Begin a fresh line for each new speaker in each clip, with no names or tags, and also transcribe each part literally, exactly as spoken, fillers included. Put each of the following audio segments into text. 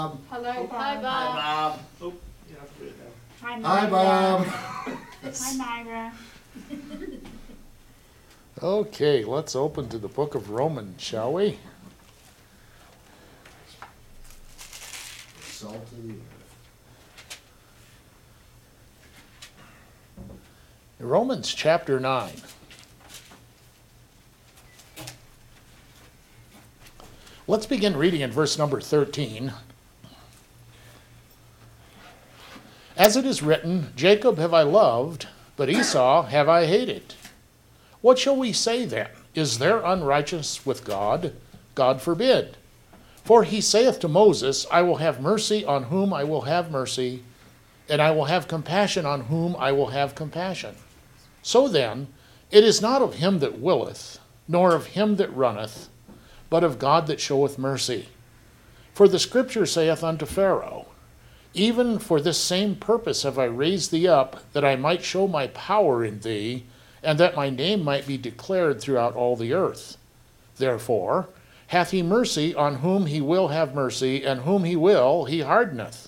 Hello, Bob.
Hi, Bob.
Hi, Bob. Oh, you have to do it now.
Hi,
Hi,
Myra.
Bob.
Hi, Myra.
Okay, let's open to the book of Romans, shall we?
Salt of the earth.
Romans chapter nine. Let's begin reading in verse number thirteen. As it is written, Jacob have I loved, but Esau have I hated. What shall we say then? Is there unrighteousness with God? God forbid. For he saith to Moses, I will have mercy on whom I will have mercy, and I will have compassion on whom I will have compassion. So then, it is not of him that willeth, nor of him that runneth, but of God that showeth mercy. For the scripture saith unto Pharaoh, Even for this same purpose have I raised thee up, that I might show my power in thee, and that my name might be declared throughout all the earth. Therefore hath he mercy on whom he will have mercy, and whom he will he hardeneth.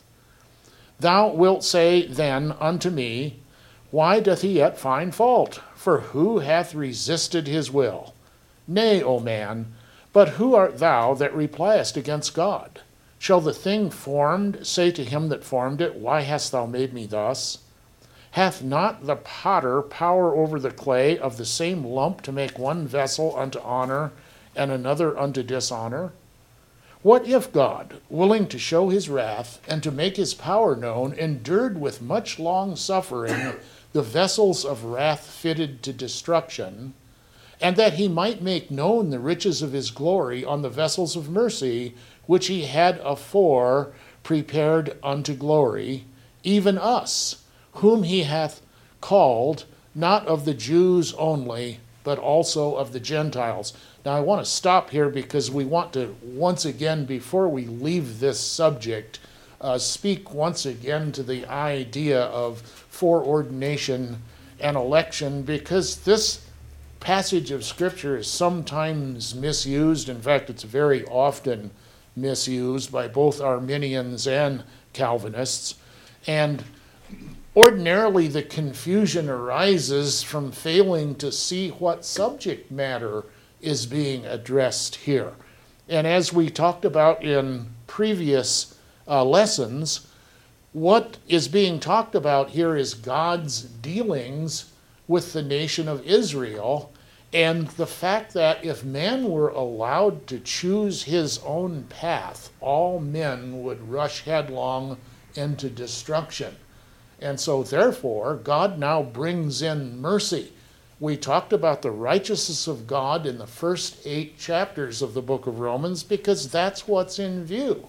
Thou wilt say then unto me, Why doth he yet find fault? For who hath resisted his will? Nay, O man, but who art thou that repliest against God? Shall the thing formed say to him that formed it, Why hast thou made me thus? Hath not the potter power over the clay of the same lump to make one vessel unto honor and another unto dishonor? What if God, willing to show his wrath and to make his power known, endured with much long suffering the vessels of wrath fitted to destruction, and that he might make known the riches of his glory on the vessels of mercy, which he had afore prepared unto glory, even us, whom he hath called, not of the Jews only, but also of the Gentiles. Now I want to stop here because we want to once again, before we leave this subject, uh, speak once again to the idea of foreordination and election, because this passage of Scripture is sometimes misused. In fact, it's very often misused by both Arminians and Calvinists. And ordinarily, the confusion arises from failing to see what subject matter is being addressed here. And as we talked about in previous uh, lessons, what is being talked about here is God's dealings with the nation of Israel, and the fact that if man were allowed to choose his own path, all men would rush headlong into destruction. And so, therefore, God now brings in mercy. We talked about the righteousness of God in the first eight chapters of the book of Romans because that's what's in view,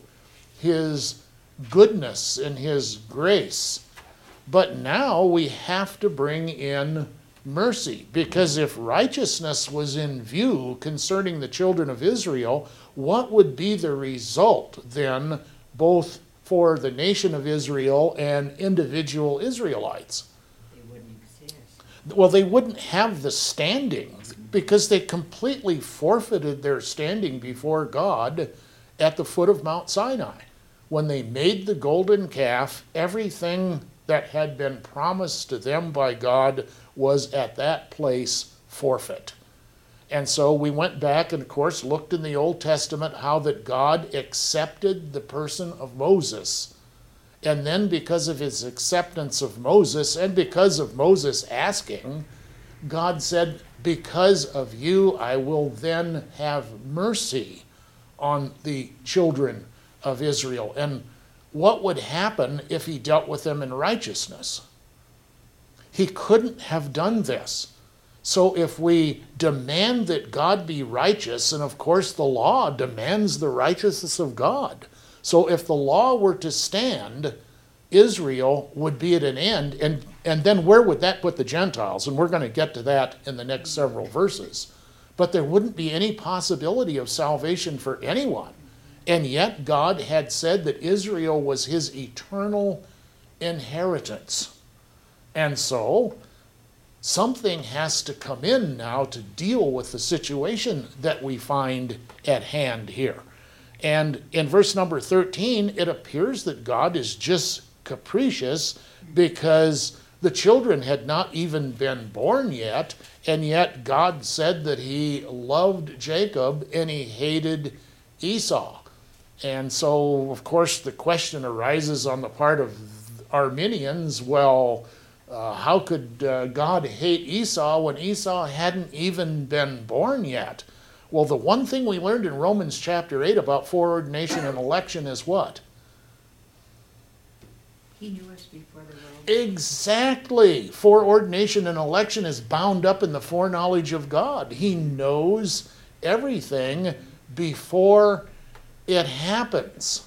his goodness and his grace. But now we have to bring in mercy, because if righteousness was in view concerning the children of Israel, what would be the result then, both for the nation of Israel and individual Israelites?
They wouldn't exist.
Well, they wouldn't have the standing because they completely forfeited their standing before God at the foot of Mount Sinai. When they made the golden calf, everything that had been promised to them by God was at that place forfeit. And so we went back and, of course, looked in the Old Testament how that God accepted the person of Moses. And then because of his acceptance of Moses and because of Moses asking, God said, because of you, I will then have mercy on the children of Israel. And what would happen if he dealt with them in righteousness? He couldn't have done this. So if we demand that God be righteous, and of course the law demands the righteousness of God. So if the law were to stand, Israel would be at an end. And, and then where would that put the Gentiles? And we're going to get to that in the next several verses. But there wouldn't be any possibility of salvation for anyone. And yet God had said that Israel was his eternal inheritance. And so something has to come in now to deal with the situation that we find at hand here. And in verse number thirteen, it appears that God is just capricious because the children had not even been born yet, and yet God said that he loved Jacob and he hated Esau. And so, of course, the question arises on the part of Arminians, well, uh, how could uh, God hate Esau when Esau hadn't even been born yet? Well, the one thing we learned in Romans chapter eight about foreordination and election is what?
He knew us before the world.
Exactly. Foreordination and election is bound up in the foreknowledge of God. He knows everything before it happens.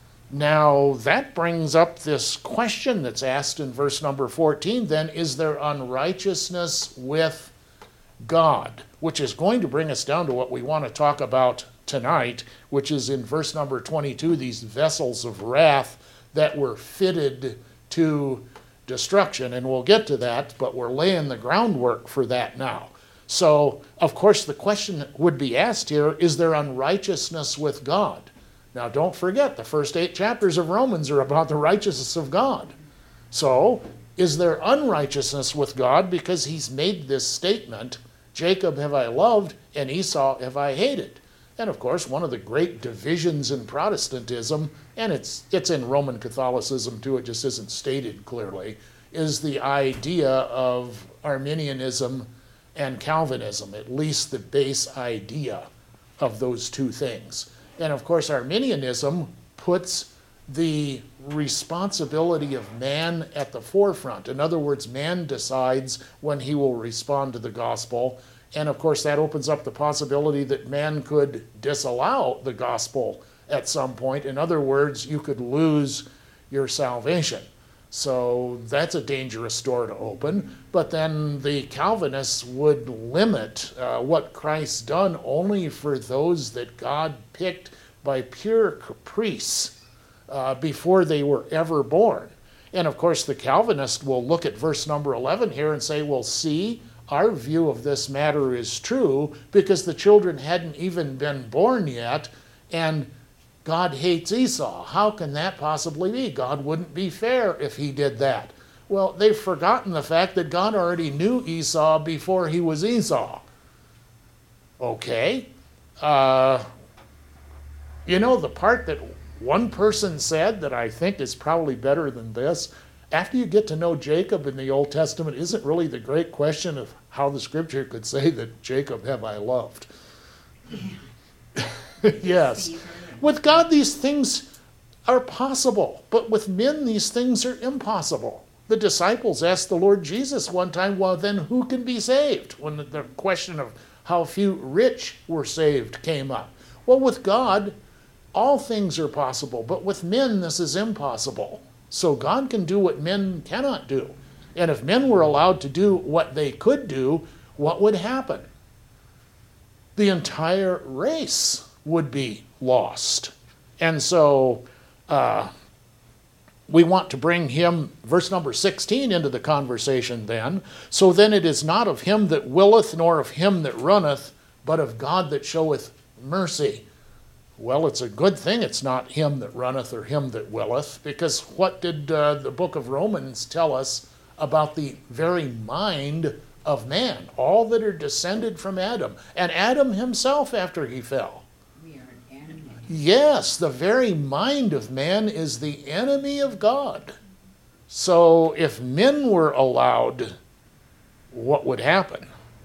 Now, that brings up this question that's asked in verse number fourteen, then, is there unrighteousness with God? Which is going to bring us down to what we want to talk about tonight, which is in verse number twenty-two, these vessels of wrath that were fitted to destruction. And we'll get to that, but we're laying the groundwork for that now. So, of course, the question would be asked here, is there unrighteousness with God? Now, don't forget, the first eight chapters of Romans are about the righteousness of God. So, is there unrighteousness with God because he's made this statement, Jacob have I loved, and Esau have I hated? And of course, one of the great divisions in Protestantism, and it's it's in Roman Catholicism too, it just isn't stated clearly, is the idea of Arminianism and Calvinism, at least the base idea of those two things. And of course, Arminianism puts the responsibility of man at the forefront. In other words, man decides when he will respond to the gospel. And of course, that opens up the possibility that man could disallow the gospel at some point. In other words, you could lose your salvation. So that's a dangerous door to open. But then the Calvinists would limit uh, what Christ's done only for those that God picked by pure caprice uh, before they were ever born. And of course, the Calvinist will look at verse number eleven here and say, well, see, our view of this matter is true because the children hadn't even been born yet, and God hates Esau. How can that possibly be? God wouldn't be fair if he did that. Well, they've forgotten the fact that God already knew Esau before he was Esau. Okay. Uh, you know, the part that one person said that I think is probably better than this, after you get to know Jacob in the Old Testament, isn't really the great question of how the scripture could say that Jacob have I loved. Yes. With God, these things are possible, but with men, these things are impossible. The disciples asked the Lord Jesus one time, well, then who can be saved? When the question of how few rich were saved came up. Well, with God, all things are possible, but with men, this is impossible. So God can do what men cannot do. And if men were allowed to do what they could do, what would happen? The entire race would be lost. And so uh, we want to bring him, verse number sixteen, into the conversation then. So then it is not of him that willeth, nor of him that runneth, but of God that showeth mercy. Well, it's a good thing it's not him that runneth or him that willeth, because what did uh, the book of Romans tell us about the very mind of man? All that are descended from Adam, and Adam himself after he fell.
We are an enemy.
Yes, the very mind of man is the enemy of God. So if men were allowed, what would happen?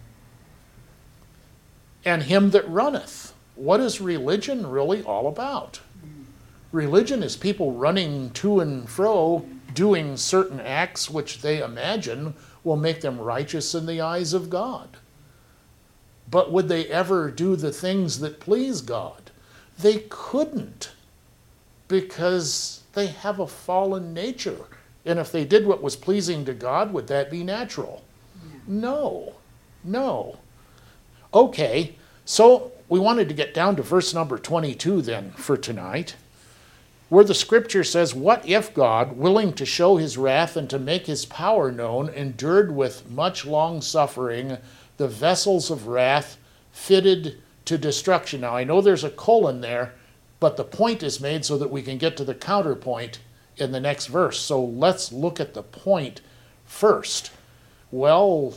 And him that runneth. What is religion really all about? Religion is people running to and fro, doing certain acts which they imagine will make them righteous in the eyes of God. But would they ever do the things that please God? They couldn't, because they have a fallen nature. And if they did what was pleasing to God, would that be natural? No. No. Okay, so we wanted to get down to verse number twenty-two then for tonight, where the scripture says, what if God, willing to show his wrath and to make his power known, endured with much long suffering the vessels of wrath fitted to destruction? Now I know there's a colon there, But the point is made so that we can get to the counterpoint in the next verse. So let's look at the point first. Well,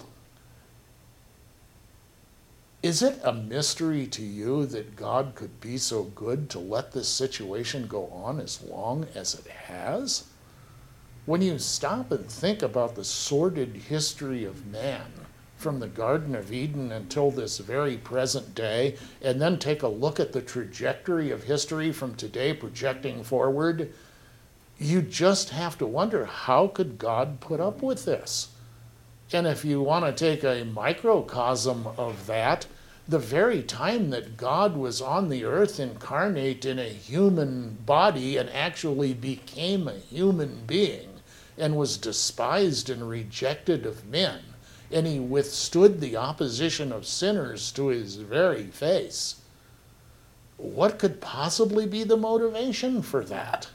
is it a mystery to you that God could be so good to let this situation go on as long as it has? When you stop and think about the sordid history of man from the Garden of Eden until this very present day, and then take a look at the trajectory of history from today projecting forward, you just have to wonder, how could God put up with this? And if you want to take a microcosm of that, the very time that God was on the earth incarnate in a human body and actually became a human being and was despised and rejected of men, and he withstood the opposition of sinners to his very face, what could possibly be the motivation for that?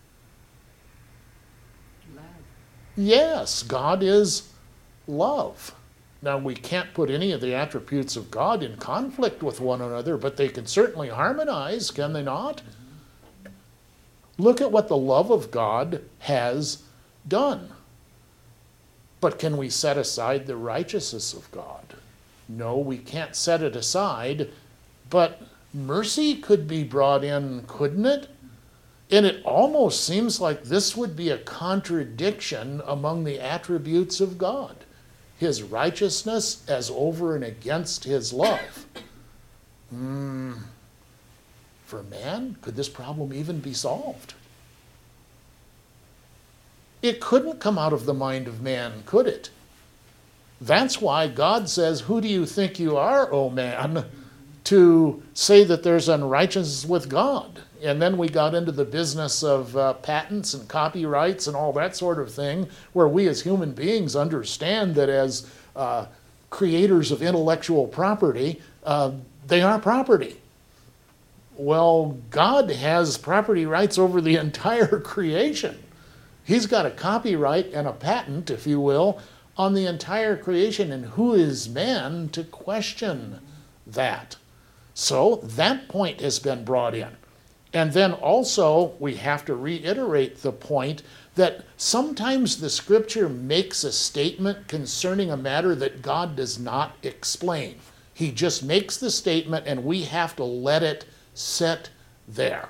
Love.
Yes, God is love. Now, we can't put any of the attributes of God in conflict with one another, but they can certainly harmonize, can they not? Look at what the love of God has done. But can we set aside the righteousness of God? No, we can't set it aside, but mercy could be brought in, couldn't it? And it almost seems like this would be a contradiction among the attributes of God. His righteousness as over and against his love. Hmm. For man, could this problem even be solved? It couldn't come out of the mind of man, could it? That's why God says, who do you think you are, O man, to say that there's unrighteousness with God? And then we got into the business of uh, patents and copyrights and all that sort of thing, where we as human beings understand that as uh, creators of intellectual property, uh, they are property. Well, God has property rights over the entire creation. He's got a copyright and a patent, if you will, on the entire creation. And who is man to question that? So that point has been brought in. And then also we have to reiterate the point that sometimes the scripture makes a statement concerning a matter that God does not explain. He just makes the statement and we have to let it sit there.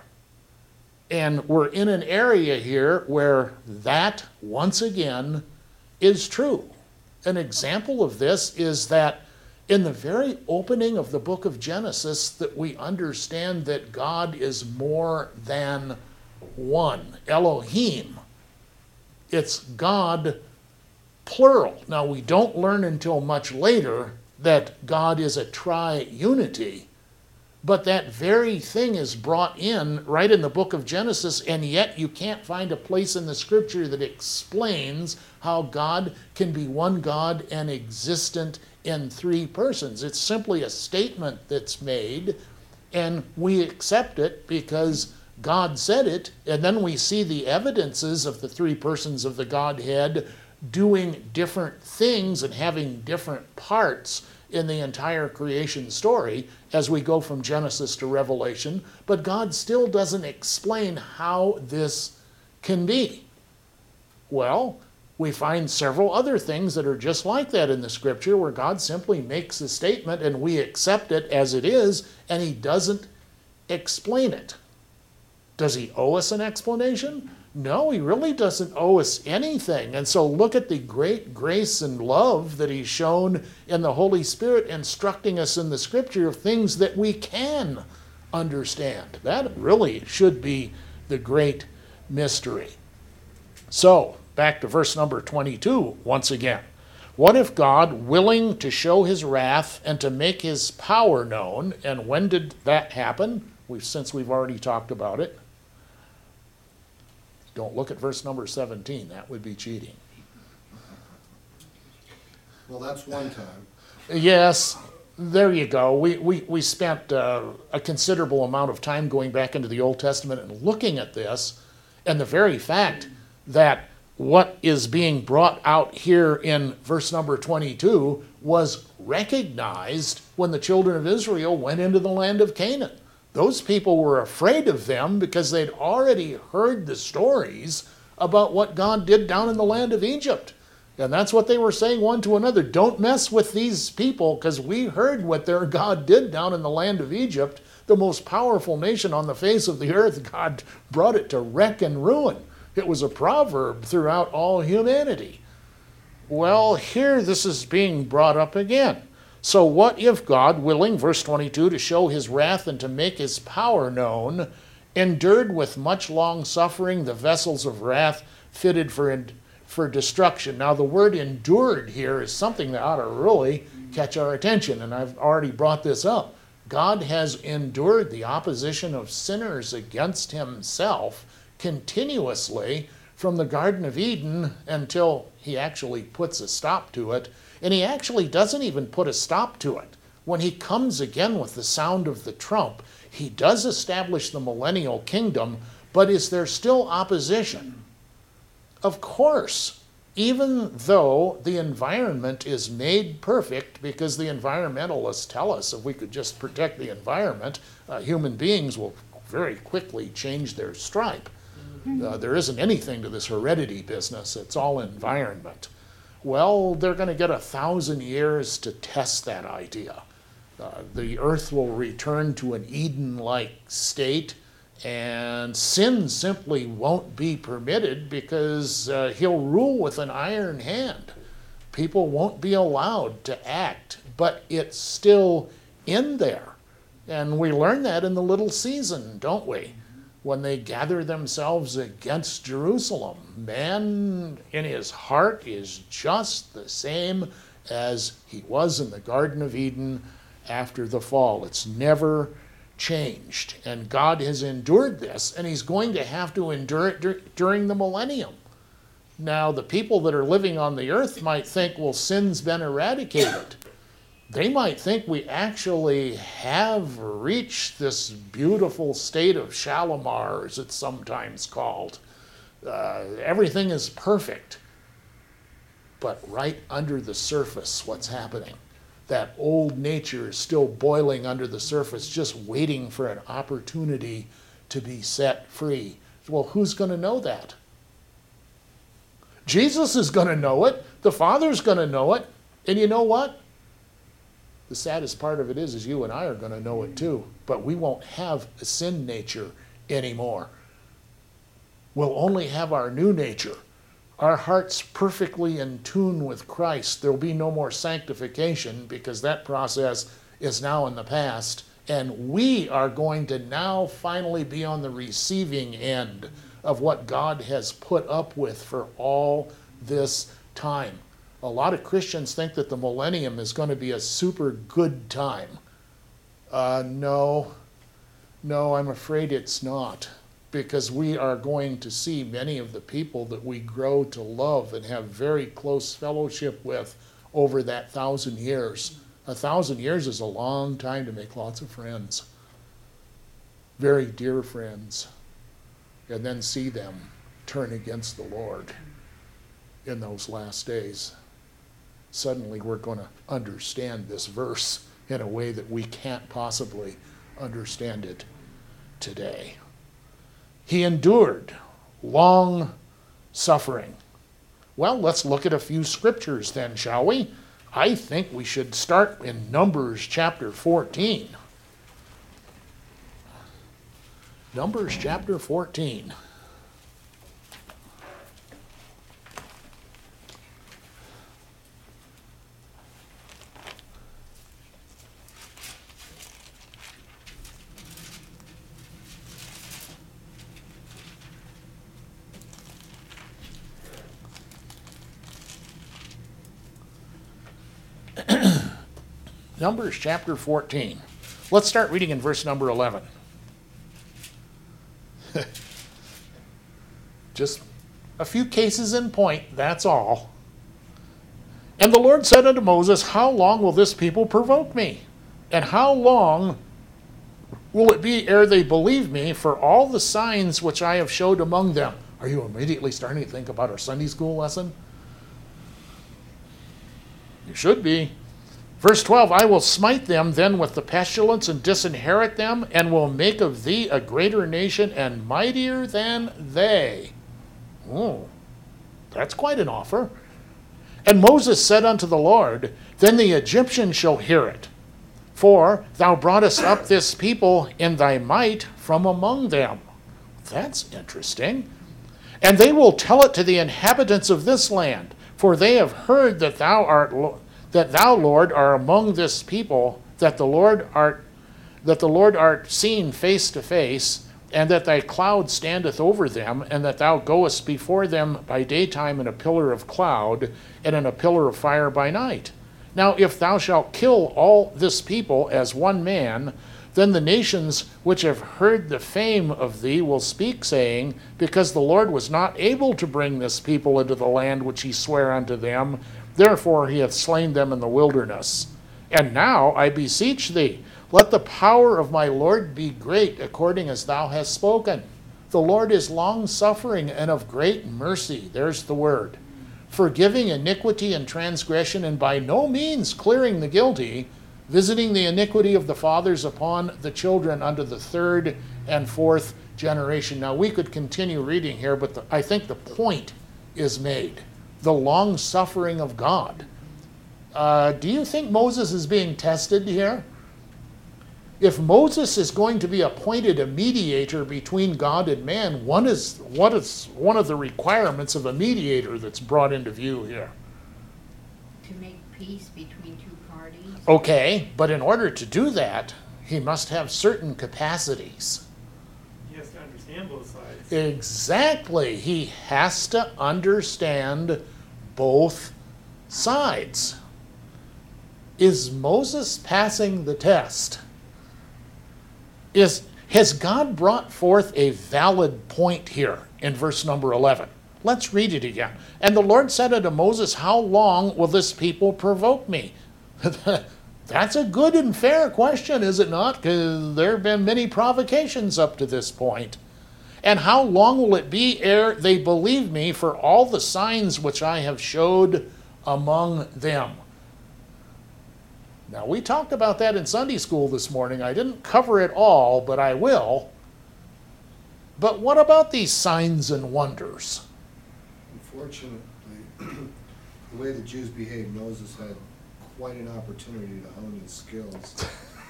And we're in an area here where that, once again, is true. An example of this is that in the very opening of the book of Genesis, that we understand that God is more than one. Elohim. It's God, plural. Now, we don't learn until much later that God is a triunity, but that very thing is brought in right in the book of Genesis, and yet you can't find a place in the scripture that explains how God can be one God and existent in three persons. It's simply a statement that's made, and we accept it because God said it, and then we see the evidences of the three persons of the Godhead doing different things and having different parts in the entire creation story as we go from Genesis to Revelation, but God still doesn't explain how this can be. Well, we find several other things that are just like that in the scripture where God simply makes a statement and we accept it as it is, and he doesn't explain it. Does he owe us an explanation? No, he really doesn't owe us anything. And so look at the great grace and love that he's shown in the Holy Spirit instructing us in the scripture of things that we can understand. That really should be the great mystery. So, back to verse number twenty-two once again. What if God, willing to show his wrath and to make his power known, and when did that happen? We've, since we've already talked about it. Don't look at verse number seventeen. That would be cheating.
Well, that's one time.
Yes, there you go. We, we, we spent uh, a considerable amount of time going back into the Old Testament and looking at this, and the very fact that what is being brought out here in verse number twenty-two was recognized when the children of Israel went into the land of Canaan. Those people were afraid of them because they'd already heard the stories about what God did down in the land of Egypt. And that's what they were saying one to another. Don't mess with these people because we heard what their God did down in the land of Egypt, the most powerful nation on the face of the earth. God brought it to wreck and ruin. It was a proverb throughout all humanity. Well, here this is being brought up again. So what if God, willing, verse twenty-two, to show his wrath and to make his power known, endured with much long suffering the vessels of wrath fitted for, for destruction? Now the word endured here is something that ought to really catch our attention, and I've already brought this up. God has endured the opposition of sinners against himself continuously from the Garden of Eden until he actually puts a stop to it. And he actually doesn't even put a stop to it. When he comes again with the sound of the trump, he does establish the millennial kingdom, but is there still opposition? Of course, even though the environment is made perfect, because the environmentalists tell us if we could just protect the environment, uh, human beings will very quickly change their stripe. Uh, there isn't anything to this heredity business. It's all environment. Well, they're going to get a thousand years to test that idea. Uh, the earth will return to an Eden-like state, and sin simply won't be permitted because uh, he'll rule with an iron hand. People won't be allowed to act, but it's still in there. And we learn that in the little season, don't we? When they gather themselves against Jerusalem, man in his heart is just the same as he was in the Garden of Eden after the fall. It's never changed. And God has endured this, and he's going to have to endure it dur- during the millennium. Now, the people that are living on the earth might think, well, sin's been eradicated. They might think we actually have reached this beautiful state of Shalimar, as it's sometimes called. Uh, everything is perfect. But right under the surface, what's happening? That old nature is still boiling under the surface, just waiting for an opportunity to be set free. Well, who's going to know that? Jesus is going to know it. The Father's going to know it. And you know what? The saddest part of it is, is you and I are going to know it too, but we won't have a sin nature anymore. We'll only have our new nature, our hearts perfectly in tune with Christ. There'll be no more sanctification because that process is now in the past, and we are going to now finally be on the receiving end of what God has put up with for all this time. A lot of Christians think that the millennium is going to be a super good time. Uh, no, no, I'm afraid it's not, because we are going to see many of the people that we grow to love and have very close fellowship with over that thousand years. A thousand years is a long time to make lots of friends, very dear friends, and then see them turn against the Lord in those last days. Suddenly we're going to understand this verse in a way that we can't possibly understand it today. He endured long suffering. Well, let's look at a few scriptures then, shall we? I think we should start in Numbers chapter fourteen. Numbers chapter fourteen. Numbers chapter fourteen. Let's start reading in verse number eleven. Just a few cases in point, that's all. And the Lord said unto Moses, how long will this people provoke me? And how long will it be ere they believe me for all the signs which I have showed among them? Are you immediately starting to think about our Sunday school lesson? You should be. Verse twelve, I will smite them then with the pestilence and disinherit them, and will make of thee a greater nation and mightier than they. Oh, that's quite an offer. And Moses said unto the Lord, then the Egyptians shall hear it. For thou broughtest up this people in thy might from among them. That's interesting. And they will tell it to the inhabitants of this land, for they have heard that thou art that thou, Lord, are among this people, that the Lord art that the Lord art seen face to face, and that thy cloud standeth over them, and that thou goest before them by daytime in a pillar of cloud, and in a pillar of fire by night. Now if thou shalt kill all this people as one man, then the nations which have heard the fame of thee will speak, saying, because the Lord was not able to bring this people into the land which he sware unto them, therefore he hath slain them in the wilderness. And now I beseech thee, let the power of my Lord be great, according as thou hast spoken. The Lord is long-suffering and of great mercy. There's the word. Forgiving iniquity and transgression, and by no means clearing the guilty, visiting the iniquity of the fathers upon the children unto the third and fourth generation. Now we could continue reading here, but the, I think the point is made. The long-suffering of God. Uh, do you think Moses is being tested here? If Moses is going to be appointed a mediator between God and man, one is, what is one of the requirements of a mediator that's brought into view here?
To make peace between two parties.
Okay, but in order to do that, he must have certain capacities.
He has to understand both sides.
Exactly. He has to understand both sides. Is Moses passing the test? Is, has God brought forth a valid point here in verse number eleven? Let's read it again. And the Lord said unto Moses, how long will this people provoke me? That's a good and fair question, is it not? Because there have been many provocations up to this point. And how long will it be ere they believe me for all the signs which I have showed among them? Now, we talked about that in Sunday school this morning. I didn't cover it all, but I will. But what about these signs and wonders?
Unfortunately, the way the Jews behaved, Moses had quite an opportunity to hone his skills.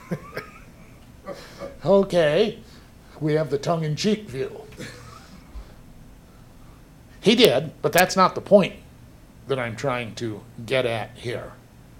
Okay, we have the tongue-in-cheek view. He did, but that's not the point that I'm trying to get at here.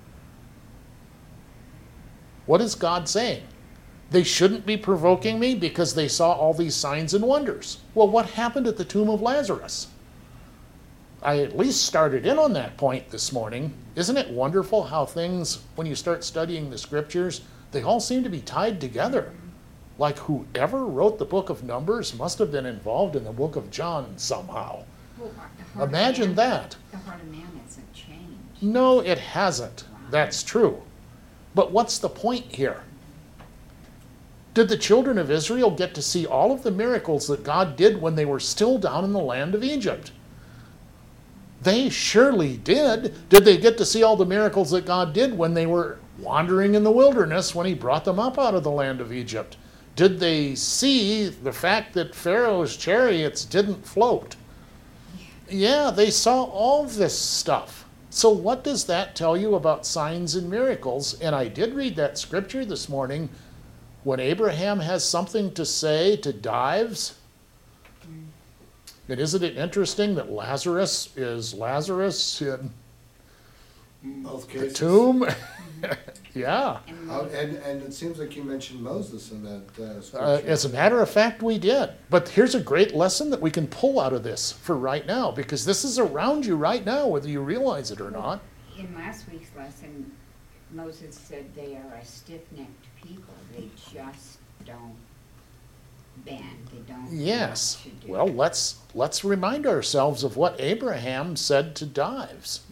What is God saying? They shouldn't be provoking me because they saw all these signs and wonders. Well, what happened at the tomb of Lazarus? I at least started in on that point this morning. Isn't it wonderful how things, when you start studying the scriptures, they all seem to be tied together? Like whoever wrote the book of Numbers must have been involved in the book of John somehow.
Well, the heart of
Imagine
man-
that.
The heart of man hasn't changed.
No, it hasn't. That's true. But what's the point here? Did the children of Israel get to see all of the miracles that God did when they were still down in the land of Egypt? They surely did. Did they get to see all the miracles that God did when they were wandering in the wilderness when he brought them up out of the land of Egypt? Did they see the fact that Pharaoh's chariots didn't float? Yeah, they saw all this stuff. So what does that tell you about signs and miracles? And I did read that scripture this morning. When Abraham has something to say to Dives, and isn't it interesting that Lazarus is Lazarus in
Both
the
cases.
tomb? Yeah.
And
Uh, and, and it seems like you mentioned Moses in that uh, scripture.
Uh, as a matter of fact, we did. But here's a great lesson that we can pull out of this for right now, because this is around you right now, whether you realize it or not.
in last week's lesson, Moses said they are a stiff-necked people. They just don't bend. They don't know
Yes.
what to do.
Well, let's let's remind ourselves of what Abraham said to Dives.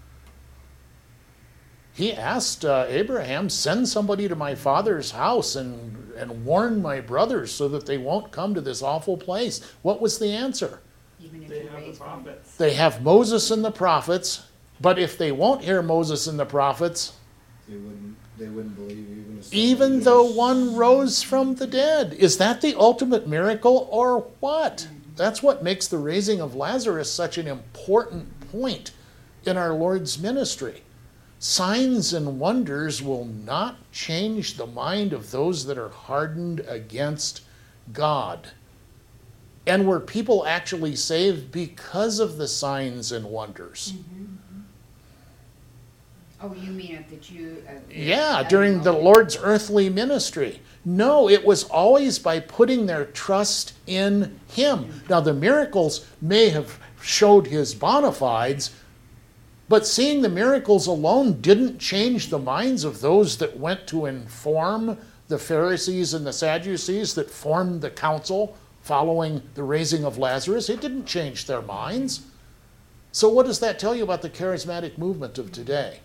He asked uh, Abraham, send somebody to my father's house and, and warn my brothers so that they won't come to this awful place. What was the answer?
Even if
They
you
have the
raise one.
prophets.
They have Moses and the prophets, but if they won't hear Moses and the prophets,
They wouldn't, they wouldn't believe even if.
Even
somebody
though
was-
one rose from the dead. Is that the ultimate miracle or what? That's what makes the raising of Lazarus such an important point in our Lord's ministry. Signs and wonders will not change the mind of those that are hardened against God. And were people actually saved because of the signs and wonders?
Oh, you mean of the Jew? of the-
Yeah,
of
during the
Moses.
Lord's earthly ministry. No, it was always by putting their trust in Him. Now, the miracles may have showed His bona fides, but seeing the miracles alone didn't change the minds of those that went to inform the Pharisees and the Sadducees that formed the council following the raising of Lazarus. It didn't change their minds. So what does that tell you about the charismatic movement of today?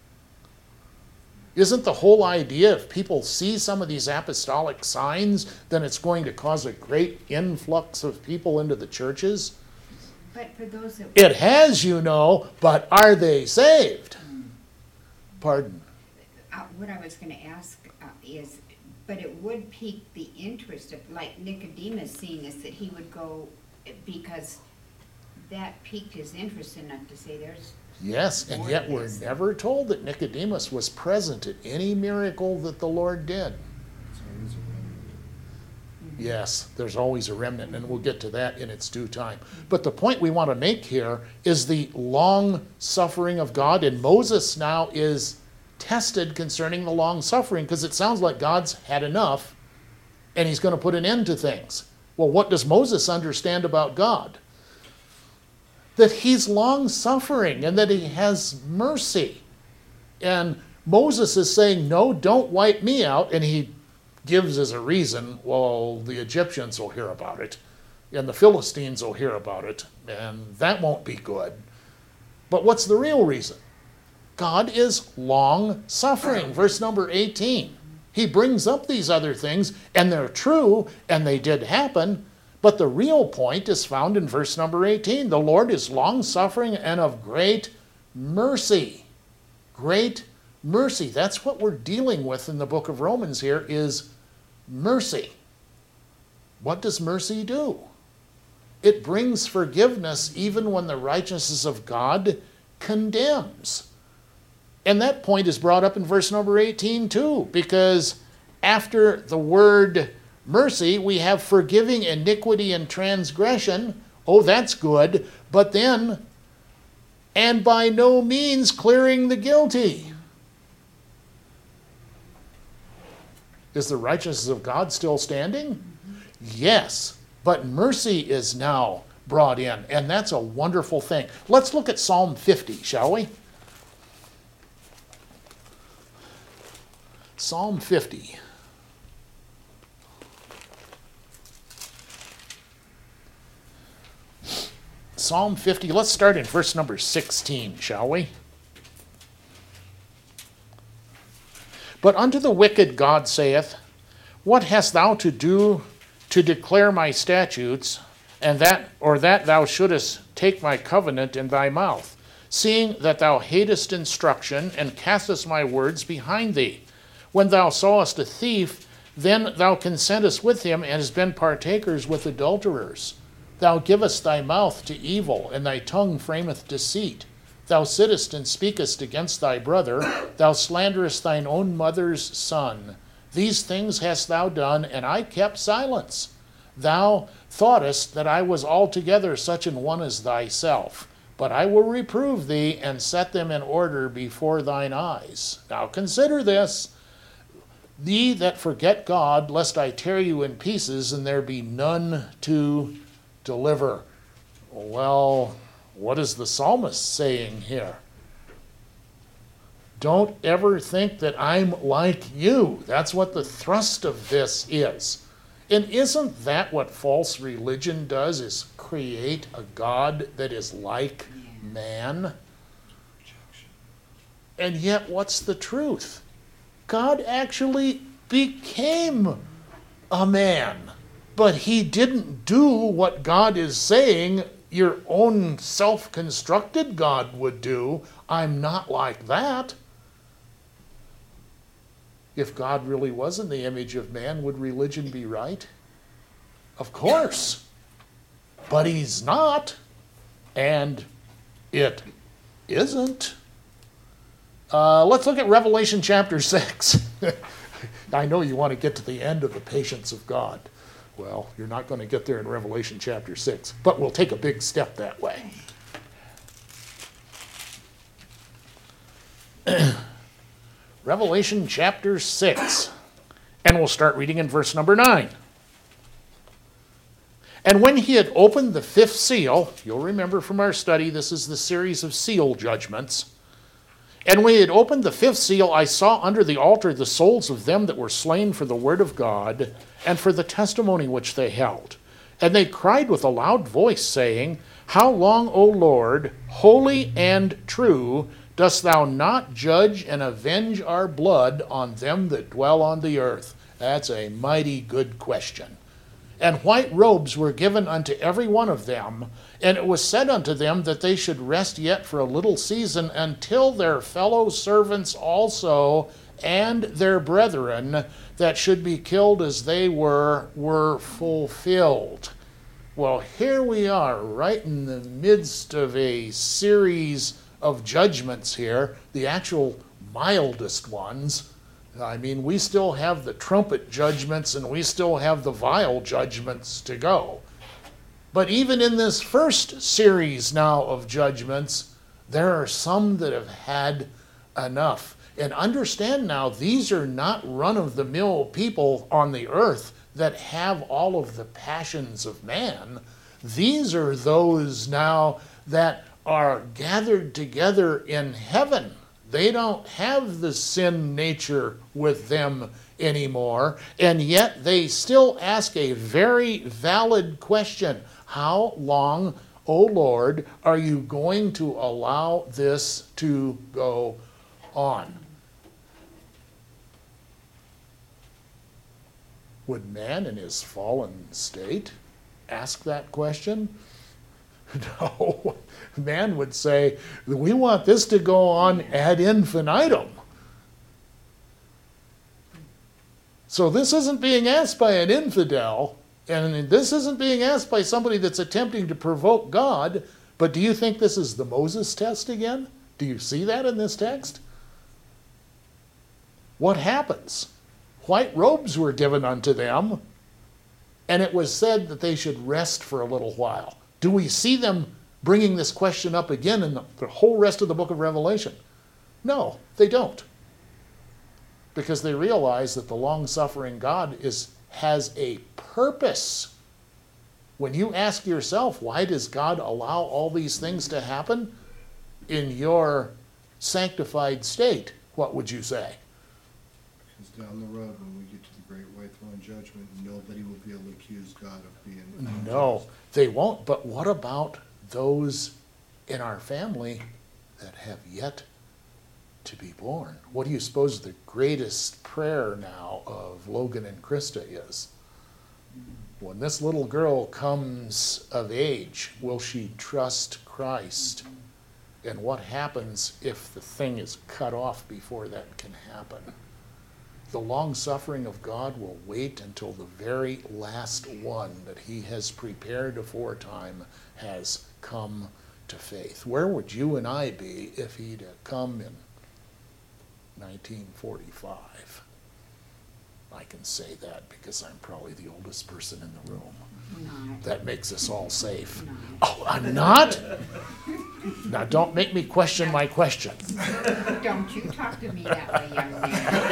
Isn't the whole idea if people see some of these apostolic signs, then it's going to cause a great influx of people into the churches?
But for those that.
It has, you know, but are they saved? Pardon?
Uh, what I was gonna ask uh, is, but it would pique the interest of, like Nicodemus seeing this, that he would go, because that piqued his interest enough to say there's.
Yes, and
more
yet
to
we're
this.
never told that Nicodemus was present at any miracle that the Lord did.
It's always a remnant.
Yes, there's always a remnant, and we'll get to that in its due time. But the point we want to make here is the long suffering of God, and Moses now is tested concerning the long suffering, because it sounds like God's had enough, and He's going to put an end to things. Well, what does Moses understand about God? That He's long suffering and that He has mercy. And Moses is saying, no, don't wipe me out, and he gives as a reason, well, the Egyptians will hear about it, and the Philistines will hear about it, and that won't be good. But what's the real reason? God is long suffering. Verse number eighteen. He brings up these other things, and they're true, and they did happen, but the real point is found in verse number eighteen. The Lord is long suffering and of great mercy. Great mercy. That's what we're dealing with in the book of Romans here, is mercy. What does mercy do? It brings forgiveness even when the righteousness of God condemns. And that point is brought up in verse number eighteen too, because after the word mercy, we have forgiving iniquity and transgression. Oh, that's good. But then, and by no means clearing the guilty. Is the righteousness of God still standing? Yes, but mercy is now brought in, and that's a wonderful thing. Let's look at Psalm fifty, shall we? Psalm fifty. Psalm fifty, let's start in verse number sixteen, shall we? But unto the wicked God saith, what hast thou to do to declare my statutes, and that or that thou shouldest take my covenant in thy mouth, seeing that thou hatest instruction, and castest my words behind thee? When thou sawest a thief, then thou consentest with him, and hast been partakers with adulterers. Thou givest thy mouth to evil, and thy tongue frameth deceit. Thou sittest and speakest against thy brother. Thou slanderest thine own mother's son. These things hast thou done, and I kept silence. Thou thoughtest that I was altogether such an one as thyself. But I will reprove thee, and set them in order before thine eyes. Now consider this. Ye that forget God, lest I tear you in pieces, and there be none to deliver. Well, what is the psalmist saying here? Don't ever think that I'm like you. That's what the thrust of this is. And isn't that what false religion does, is create a God that is like man? And yet, what's the truth? God actually became a man. But he didn't do what God is saying your own self-constructed God would do. I'm not like that. If God really was in the image of man, would religion be right? Of course. But he's not. And it isn't. Uh, let's look at Revelation chapter six. I know you want to get to the end of the patience of God. Well, you're not going to get there in Revelation chapter six, but we'll take a big step that way. Revelation chapter six, and we'll start reading in verse number nine. And when he had opened the fifth seal, you'll remember from our study, this is the series of seal judgments. And when he had opened the fifth seal, I saw under the altar the souls of them that were slain for the word of God and for the testimony which they held. And they cried with a loud voice, saying, How long, O Lord, holy and true, dost thou not judge and avenge our blood on them that dwell on the earth? That's a mighty good question. And white robes were given unto every one of them, and it was said unto them that they should rest yet for a little season until their fellow servants also and their brethren that should be killed as they were, were fulfilled. Well, here we are, right in the midst of a series of judgments here, the actual mildest ones. I mean, we still have the trumpet judgments and we still have the vial judgments to go. But even in this first series now of judgments, there are some that have had enough. And understand now, these are not run-of-the-mill people on the earth that have all of the passions of man. These are those now that are gathered together in heaven. They don't have the sin nature with them anymore, and yet they still ask a very valid question. How long, O Lord, are you going to allow this to go on? Would man in his fallen state ask that question? No. Man would say, we want this to go on ad infinitum. So this isn't being asked by an infidel, and this isn't being asked by somebody that's attempting to provoke God, but do you think this is the Moses test again? Do you see that in this text? What happens? White robes were given unto them, and it was said that they should rest for a little while. Do we see them bringing this question up again in the, the whole rest of the book of Revelation? No, they don't. Because they realize that the long-suffering God is, has a purpose. When you ask yourself, why does God allow all these things to happen in your sanctified state, what would you say?
Because down the road, when we get to the great white throne judgment, nobody will be able to accuse God of being unjust.
No, they won't. But what about those in our family that have yet to be born? What do you suppose the greatest prayer now of Logan and Krista is? When this little girl comes of age, will she trust Christ? And what happens if the thing is cut off before that can happen? The long suffering of God will wait until the very last one that he has prepared aforetime has come to faith. Where would you and I be if he'd come in nineteen forty-five? I can say that because I'm probably the oldest person in the room.
Not.
That makes us all safe.
No.
Oh, I'm not? Now don't make me question my question.
Don't you talk to me that way, young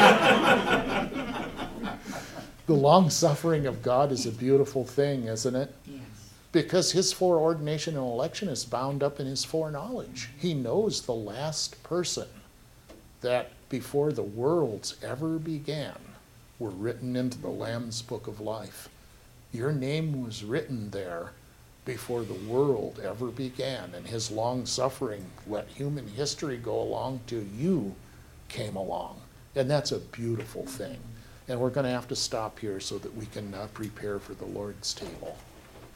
man.
The long suffering of God is a beautiful thing, isn't it?
Yes.
Because his foreordination and election is bound up in his foreknowledge. He knows the last person that before the worlds ever began were written into the Lamb's book of life. Your name was written there before the world ever began, and his long suffering let human history go along till you came along. And that's a beautiful thing. And we're going to have to stop here so that we can uh, prepare for the Lord's table.